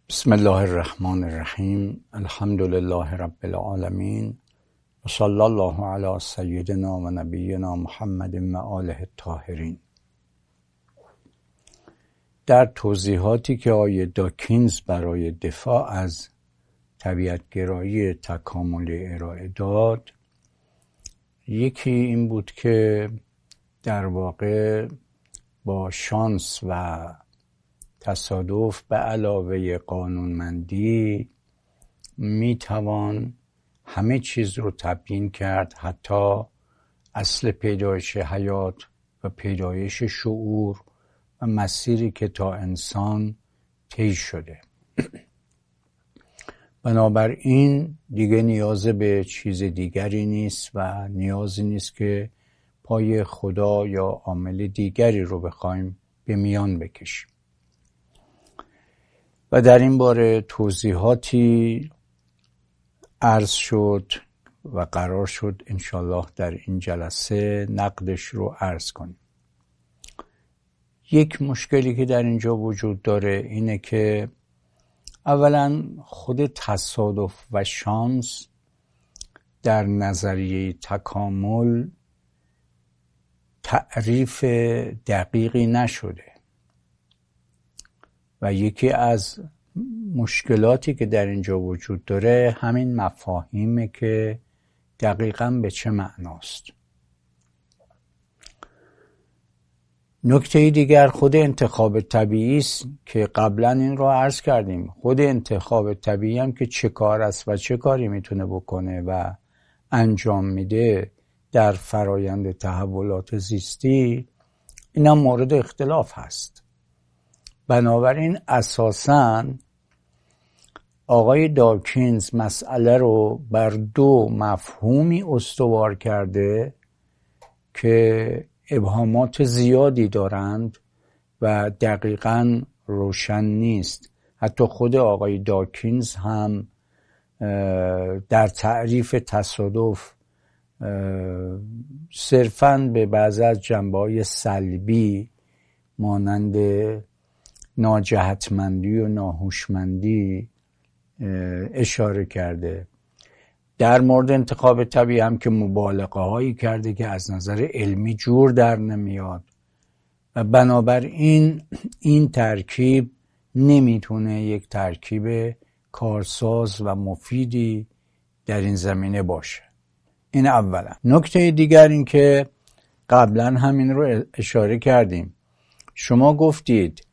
بسم الله الرحمن الرحیم. الحمد لله رب العالمین و صلی الله علی سیدنا و نبینا محمد و آله الطاهرین. در توضیحاتی که آقای داکینز برای دفاع از طبیعت‌گرایی تکاملی ارائه داد، یکی این بود که در واقع با شانس و تصادف به علاوه قانونمندی میتوان همه چیز رو تبیین کرد، حتی اصل پیدایش حیات و پیدایش شعور و مسیری که تا انسان طی شده. بنابراین دیگه نیاز به چیز دیگری نیست و نیازی نیست که پای خدا یا عامل دیگری رو بخوایم به میان بکشیم. و در این باره توضیحاتی عرض شد و قرار شد انشالله در این جلسه نقدش رو عرض کنیم. یک مشکلی که در اینجا وجود داره اینه که اولا خود تصادف و شانس در نظریه تکامل تعریف دقیقی نشده و یکی از مشکلاتی که در اینجا وجود داره همین مفاهیمه که دقیقاً به چه معناست. نکته دیگر خود انتخاب طبیعی است که قبلا این رو عرض کردیم. خود انتخاب طبیعی هم که چه کار است و چه کاری میتونه بکنه و انجام میده در فرایند تحولات زیستی، این هم مورد اختلاف هست. بنابراین اساساً آقای داکینز مسئله رو بر دو مفهومی استوار کرده که ابهامات زیادی دارند و دقیقاً روشن نیست. حتی خود آقای داکینز هم در تعریف تصادف صرفاً به بعضی از جنبه‌های سلبی مانند ناجهتمندی و ناهوشمندی اشاره کرده. در مورد انتخاب طبیعی هم که مبالغه هایی کرده که از نظر علمی جور در نمیاد و بنابراین این ترکیب نمیتونه یک ترکیب کارساز و مفیدی در این زمینه باشه. این اولا. نکته دیگر این که قبلا همین رو اشاره کردیم. شما گفتید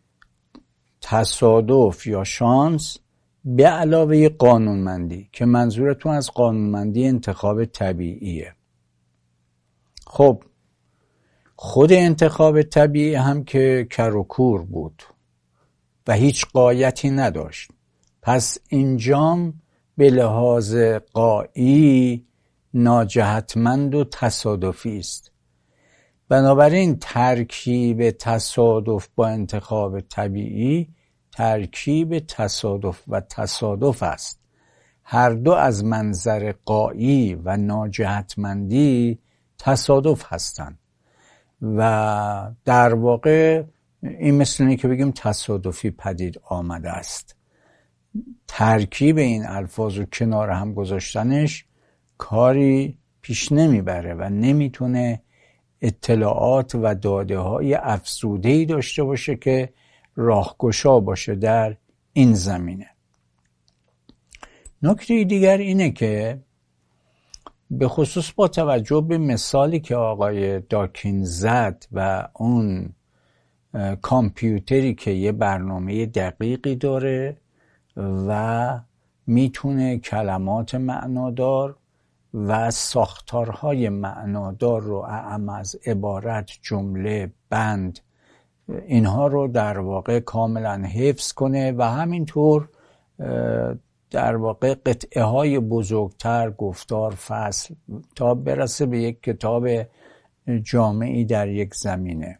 تصادف یا شانس به علاوه قانونمندی که منظورتون از قانونمندی انتخاب طبیعیه. خب خود انتخاب طبیعی هم که کر و کور بود و هیچ غایتی نداشت، پس اینجام به لحاظ غایی ناجهتمند و تصادفی است. بنابراین ترکیب تصادف با انتخاب طبیعی ترکیب تصادف و تصادف است. هر دو از منظر غایی و ناجهتمندی تصادف هستند و در واقع این مثل اینه که بگیم تصادفی پدید آمده است. ترکیب این الفاظ و کنار هم گذاشتنش کاری پیش نمیبره و نمیتونه اطلاعات و داده های افزوده‌ای داشته باشه که راهگشا باشه در این زمینه. نکته دیگر اینه که به خصوص با توجه به مثالی که آقای داکینز زد و اون کامپیوتری که یه برنامه دقیقی داره و میتونه کلمات معنادار و ساختارهای معنادار رو اعم از عبارت، جمله، بند، اینها رو در واقع کاملا حفظ کنه و همینطور در واقع قطعه های بزرگتر، گفتار، فصل، تا برسه به یک کتاب جامعی در یک زمینه.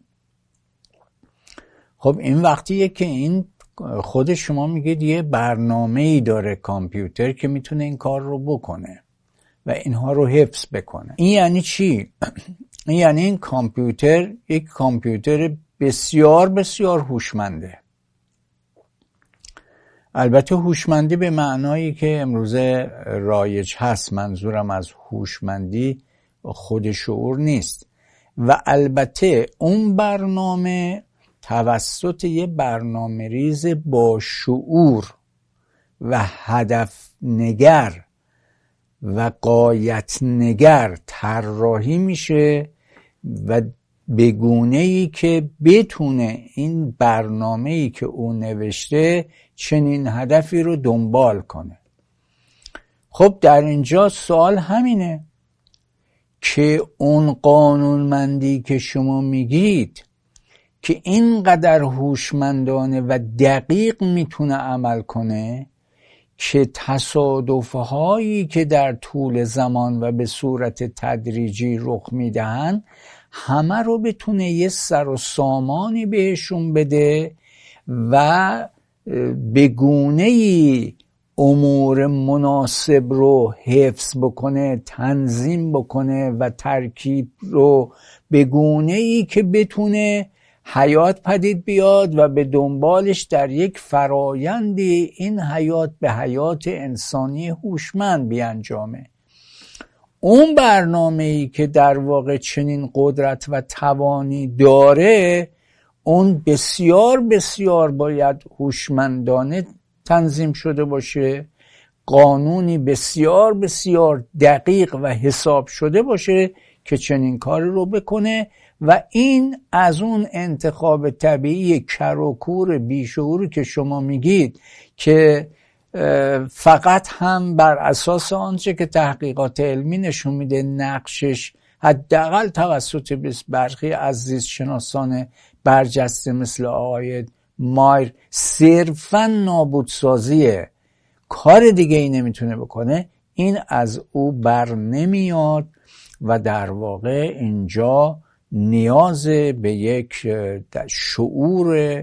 خب این وقتیه که این خود شما میگید یه برنامه‌ای داره کامپیوتر که میتونه این کار رو بکنه و اینها رو حفظ بکنه. این یعنی چی؟ این یعنی این کامپیوتر یک کامپیوتر بسیار بسیار هوشمنده. البته هوشمندی به معنایی که امروزه رایج هست، منظورم از هوشمندی خود شعور نیست. و البته اون برنامه توسط یه برنامه ریز با شعور و هدف نگر و غایت نگر طراحی میشه و به گونه‌ای که بتونه این برنامه‌ای که او نوشته چنین هدفی رو دنبال کنه. خب در اینجا سوال همینه که اون قانونمندی که شما میگید که اینقدر هوشمندانه و دقیق میتونه عمل کنه که تصادفهایی که در طول زمان و به صورت تدریجی رخ میدهن همه رو بتونه یه سر و سامانی بهشون بده و به گونه‌ای امور مناسب رو حفظ بکنه، تنظیم بکنه و ترکیب رو به گونه‌ای که بتونه حیات پدید بیاد و به دنبالش در یک فرایندی این حیات به حیات انسانی هوشمند بیانجامه. اون برنامه‌ای که در واقع چنین قدرت و توانی داره، اون بسیار بسیار باید هوشمندانه تنظیم شده باشه، قانونی بسیار بسیار دقیق و حساب شده باشه که چنین کاری رو بکنه و این از اون انتخاب طبیعی کر و کور بیشعوری که شما میگید که فقط هم بر اساس آنچه که تحقیقات علمی نشون میده نقشش حداقل توسط برخی از زیستشناسان برجسته مثل آقای مایر صرفاً نابودسازیه، کار دیگه ای نمیتونه بکنه، این از او بر نمیاد و در واقع اینجا نیاز به یک شعور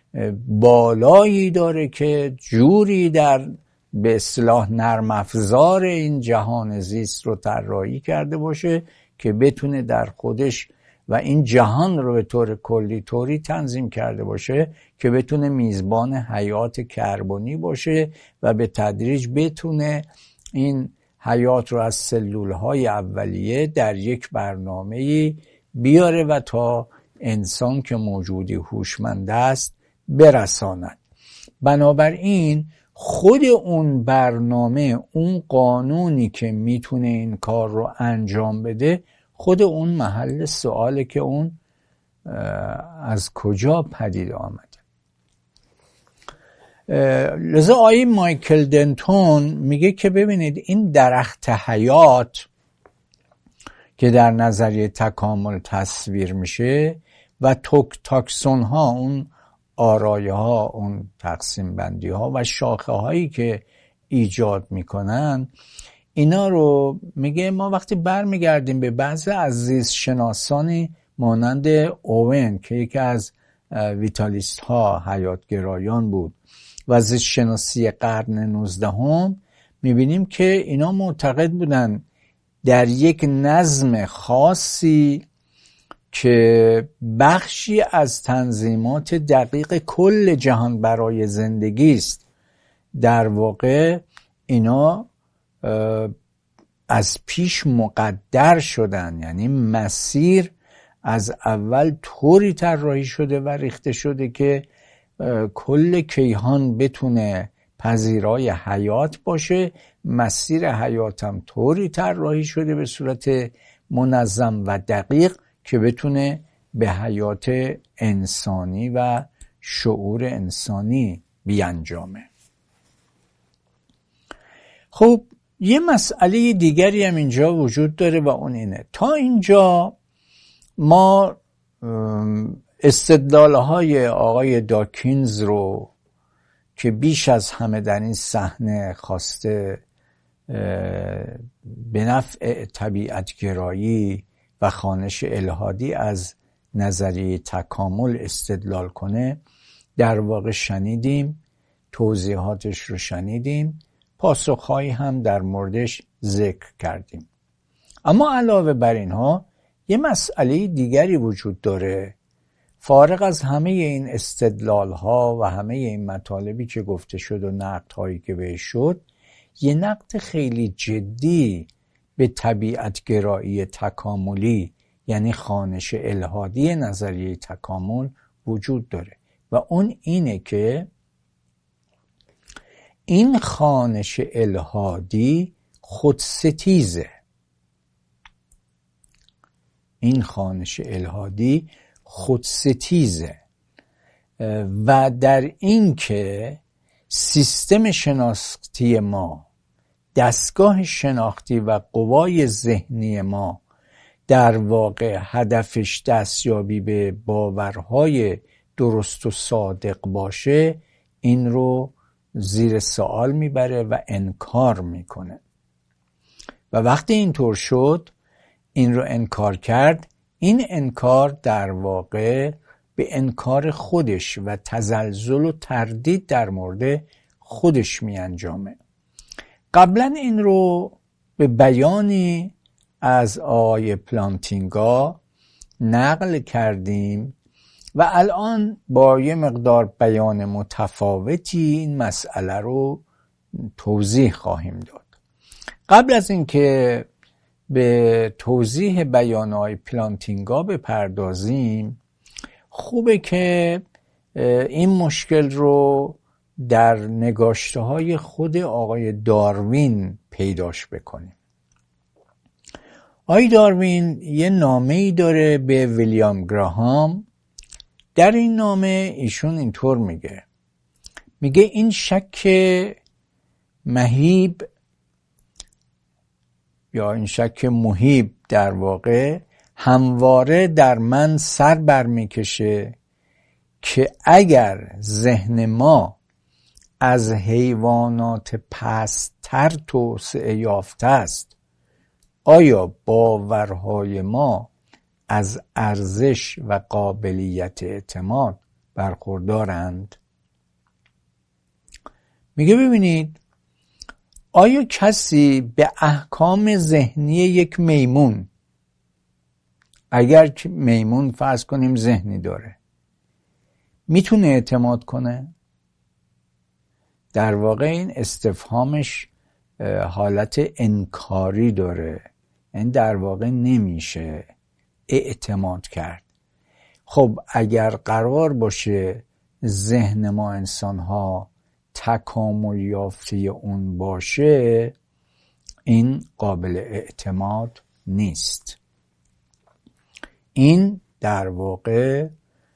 بالایی داره که جوری در به اصطلاح نرم افزار این جهان زیست رو طراحی کرده باشه که بتونه در خودش و این جهان رو به طور کلی طوری تنظیم کرده باشه که بتونه میزبان حیات کربنی باشه و به تدریج بتونه این حیات رو از سلولهای اولیه در یک برنامه‌ای بیاره و تا انسان که موجودی هوشمند است برساند. بنابراین خود اون برنامه، اون قانونی که میتونه این کار رو انجام بده، خود اون محل سواله که اون از کجا پدید آمده. لذا آقای مایکل دنتون میگه که ببینید این درخت حیات که در نظریه تکامل تصویر میشه و تاکسون ها، اون آرایه ها، اون تقسیم بندی ها و شاخه هایی که ایجاد میکنن، اینا رو میگه ما وقتی برمیگردیم به بعضی از زیست شناسانی مانند اوون که یکی از ویتالیست ها، حیاتگرایان بود و زیست شناسی قرن 19 میبینیم که اینا معتقد بودن در یک نظم خاصی که بخشی از تنظیمات دقیق کل جهان برای زندگی است، در واقع اینا از پیش مقدر شدن، یعنی مسیر از اول طوری طراحی شده و ریخته شده که کل کیهان بتونه پذیرای حیات باشه، مسیر حیات هم طوری طراحی شده به صورت منظم و دقیق که بتونه به حیات انسانی و شعور انسانی بیانجامه. خب یه مسئله دیگری هم اینجا وجود داره و اون اینه، تا اینجا ما استدلال‌های آقای داکینز رو که بیش از همه در این صحنه خواسته به نفع طبیعت‌گرایی و خوانش الحادی از نظریه تکامل استدلال کنه در واقع شنیدیم، توضیحاتش رو شنیدیم، پاسخهایی هم در موردش ذکر کردیم. اما علاوه بر اینها یه مسئله دیگری وجود داره، فارغ از همه این استدلال ها و همه این مطالبی که گفته شد و نقد هایی که بهش شد، یه نقد خیلی جدی به طبیعت گرایی تکاملی یعنی خوانش الحادی نظریه تکامل وجود داره و اون اینه که این خوانش الحادی خودستیزه. این خوانش الحادی خودستیزه و در این که سیستم شناختی ما، دستگاه شناختی و قوای ذهنی ما در واقع هدفش دستیابی به باورهای درست و صادق باشه، این رو زیر سوال میبره و انکار میکنه و وقتی اینطور شد، این رو انکار کرد، این انکار در واقع به انکار خودش و تزلزل و تردید در مورد خودش می انجامه. قبلا این رو به بیانی از آقای پلانتینگا نقل کردیم و الان با یه مقدار بیان متفاوتی این مسئله رو توضیح خواهیم داد. قبل از اینکه به توضیح بیان آقای پلانتینگا بپردازیم، خوبه که این مشکل رو در نگاشته های خود آقای داروین پیداش بکنیم. آقای داروین یه نامه‌ای داره به ویلیام گراهام. در این نامه ایشون اینطور میگه این شک مهیب یا این شک مهیب در واقع همواره در من سر برمیکشه که اگر ذهن ما از حیوانات پست‌تر توسعه یافته است، آیا باورهای ما از ارزش و قابلیت اعتماد برخوردارند؟ میگه ببینید، آیا کسی به احکام ذهنی یک میمون، اگر میمون فرض کنیم ذهنی داره، میتونه اعتماد کنه؟ در واقع این استفهامش حالت انکاری داره، این در واقع نمیشه اعتماد کرد. خب اگر قرار باشه ذهن ما انسان‌ها تکامل یافته اون باشه، این قابل اعتماد نیست. این در واقع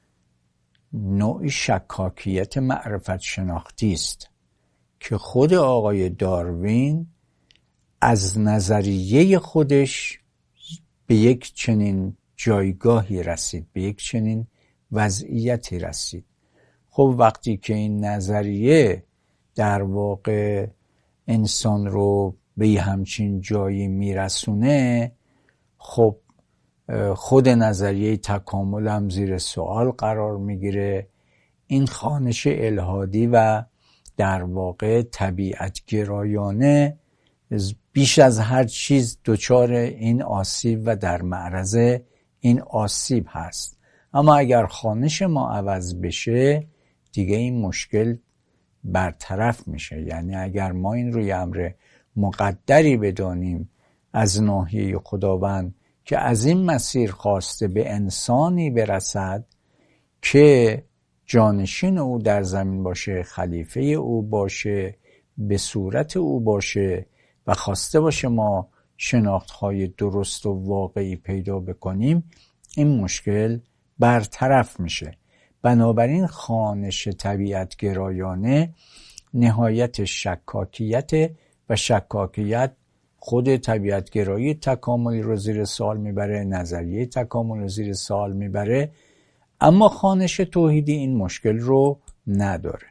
نوعی شکاکیت معرفت شناختی است که خود آقای داروین از نظریه خودش به یک چنین جایگاهی رسید، به یک چنین وضعیتی رسید. خب وقتی که این نظریه در واقع انسان رو به همچین جایی میرسونه، خب خود نظریه تکامل هم زیر سوال قرار میگیره. این خوانش الحادی و در واقع طبیعت گرایانه بیش از هر چیز دچار این آسیب و در معرض این آسیب هست. اما اگر خوانش ما عوض بشه، دیگه این مشکل برطرف میشه. یعنی اگر ما این رو یه امر مقدری بدانیم از ناحیه خداوند که از این مسیر خواسته به انسانی برسد که جانشین او در زمین باشه، خلیفه او باشه، به صورت او باشه و خواسته باشه ما شناختهای درست و واقعی پیدا بکنیم، این مشکل برطرف میشه. بنابراین خوانش طبیعت گرایانه نهایت شکاکیت و شکاکیت خود طبیعت گرایی تکاملی رو زیر سوال میبره، نظریه تکامل رو زیر سوال میبره، اما خوانش توحیدی این مشکل رو نداره.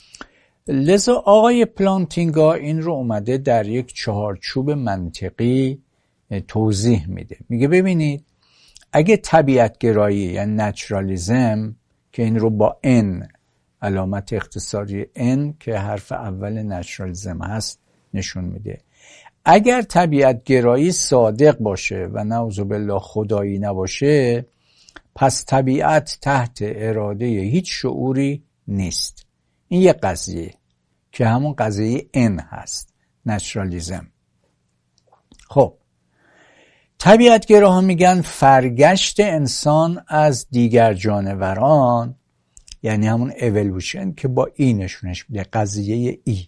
لذا آقای پلانتینگا این رو اومده در یک چهارچوب منطقی توضیح میده. میگه ببینید، اگه طبیعت گرایی یعنی نچرالیزم که این رو با N، علامت اختصاری N که حرف اول نچرالیزم هست نشون میده، اگر طبیعت گرایی صادق باشه و نعوذ بالله خدایی نباشه، پس طبیعت تحت اراده هیچ شعوری نیست. این یه قضیه که همون قضیه ان هست، نچرالیزم. خب طبیعتگراها میگن فرگشت انسان از دیگر جانوران، یعنی همون اِوولوشن که با ای نشونش میده، قضیه ای،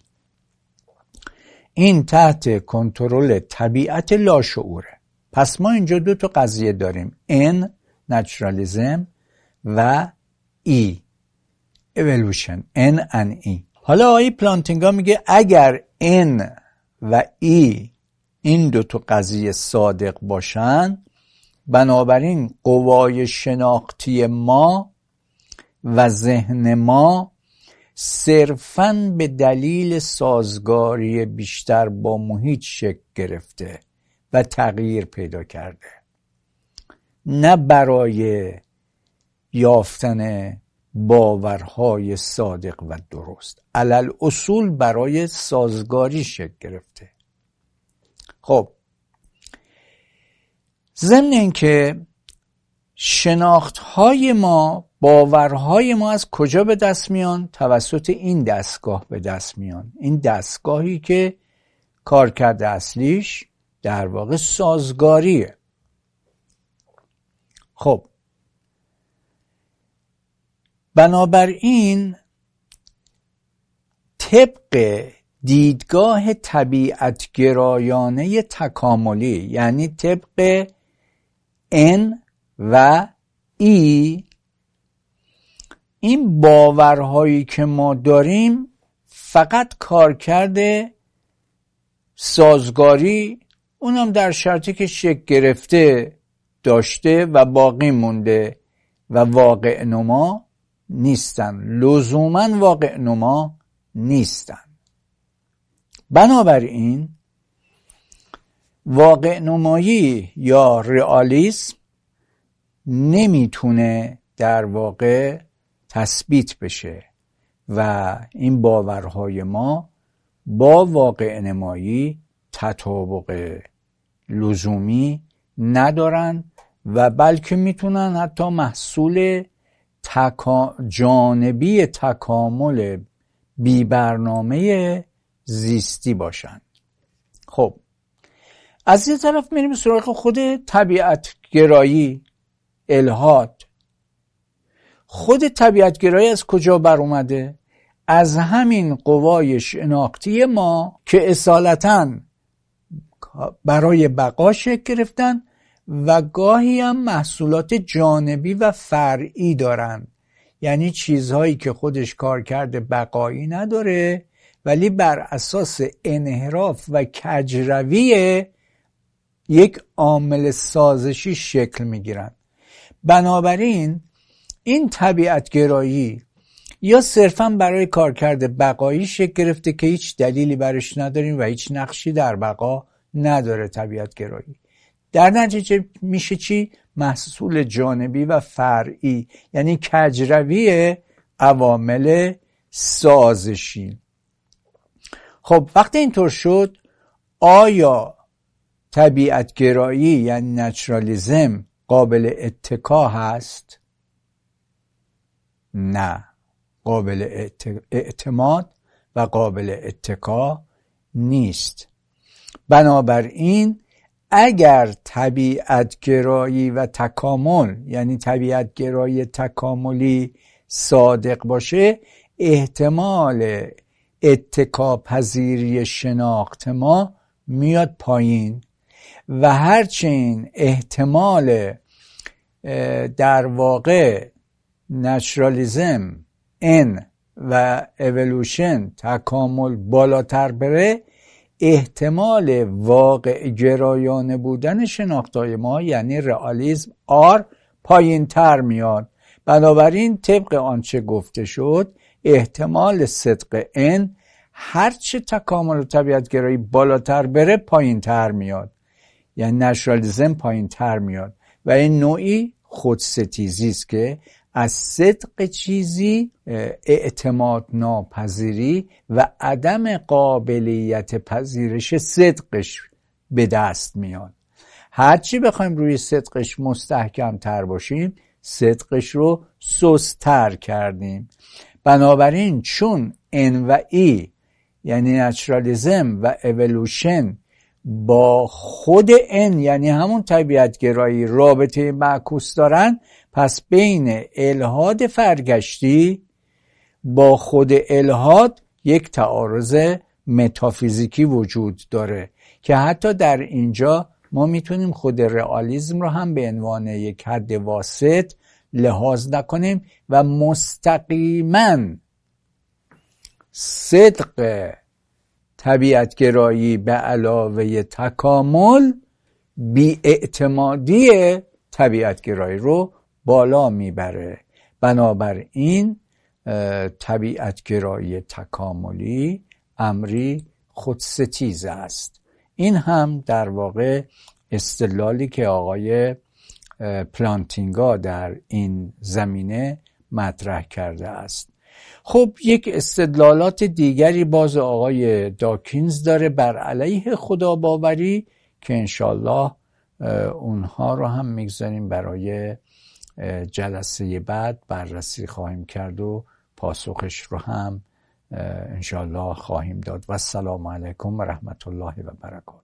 این تحت کنترل طبیعت لاشعوره. پس ما اینجا دو تا قضیه داریم، ان نچرالیزم و ای اِوولوشن، ان ان ای. حالا آقای پلانتینگا میگه اگر ان و ای این دو تا قضیه صادق باشن، بنابراین قوای شناختی ما و ذهن ما صرفاً به دلیل سازگاری بیشتر با محیط شکل گرفته و تغییر پیدا کرده، نه برای یافتن باورهای صادق و درست، علل اصول برای سازگاری شکل گرفته. خب ضمن اینکه شناختهای ما، باورهای ما از کجا به دست میان؟ توسط این دستگاه به دست میان. این دستگاهی که کارکرد اصلیش در واقع سازگاریه. خب بنابراین طبق دیدگاه طبیعتگرایانه تکاملی، یعنی طبق ان و ای، این باورهایی که ما داریم فقط کارکرد سازگاری، اونم در شرطی که شکل گرفته داشته و باقی مونده و واقع نما نیستن، لزوما واقع نما نیستن. بنابراین واقع نمایی یا رئالیسم نمیتونه در واقع تثبیت بشه و این باورهای ما با واقع نمایی تطابق لزومی ندارن و بلکه میتونن حتی محصول جانبی تکامل بی برنامه زیستی باشن. خب از یه طرف میریم سراغ خود طبیعت گرایی، الحاد. خود طبیعت گرایی از کجا بر اومده؟ از همین قوای شناختی ما که اصالتاً برای بقا شکل گرفتن و گاهی هم محصولات جانبی و فرعی دارن، یعنی چیزهایی که خودش کارکرد بقایی نداره ولی بر اساس انحراف و کجروی یک عامل سازشی شکل میگیرن. بنابراین این طبیعت گرایی یا صرفاً برای کارکرد بقایی شکل گرفته که هیچ دلیلی برش نداریم و هیچ نقشی در بقا نداره طبیعت گرایی. در نتیجه میشه چی؟ محصول جانبی و فرعی، یعنی کجروی عوامل سازشی. خب وقتی اینطور شد، آیا طبیعت گرایی یعنی نچرالیزم قابل اتکا هست؟ نه، قابل اعتماد و قابل اتکا نیست. بنابراین اگر طبیعت گرایی و تکامل، یعنی طبیعت گرایی تکاملی صادق باشه، احتمال اتکا پذیری شناخت ما میاد پایین و هرچین احتمال در واقع نچرالیزم، ان و اِوولوشن، تکامل بالاتر بره، احتمال واقع گرایانه بودن شناختهای ما یعنی رئالیسم آر پایین تر میاد. بنابراین طبق آنچه گفته شد احتمال صدق ان هرچه تکامل و طبیعت گرایی بالاتر بره پایین تر میاد، یعنی نچرالیسم پایین تر میاد و این نوعی خودستیزی است که از صدق چیزی اعتماد ناپذیری و عدم قابلیت پذیرش صدقش به دست میاد. هرچی بخوایم روی صدقش مستحکم تر باشیم، صدقش رو سست‌تر کردیم. بنابراین چون N و E یعنی نچرالیزم و اِوولوشن با خود N یعنی همون طبیعتگرایی رابطه معکوس دارن، پس بین الحاد فرگشتی با خود الحاد یک تعارض متافیزیکی وجود داره که حتی در اینجا ما میتونیم خود رئالیسم رو هم به عنوان یک حد واسط لحاظ نکنیم و مستقیما صدق طبیعتگرایی به علاوه تکامل بی‌اعتمادی طبیعتگرایی رو بالا میبره. بنابراین طبیعتگرایی تکاملی امری خودستیز است. این هم در واقع استدلالی که آقای پلانتینگا در این زمینه مطرح کرده است. خب یک استدلالات دیگری باز آقای داکینز داره بر علیه خداباوری که انشالله اونها رو هم میگذاریم برای جلسه بعد بررسی خواهیم کرد و پاسخش رو هم انشالله خواهیم داد. و السلام علیکم و رحمت الله و برکاته.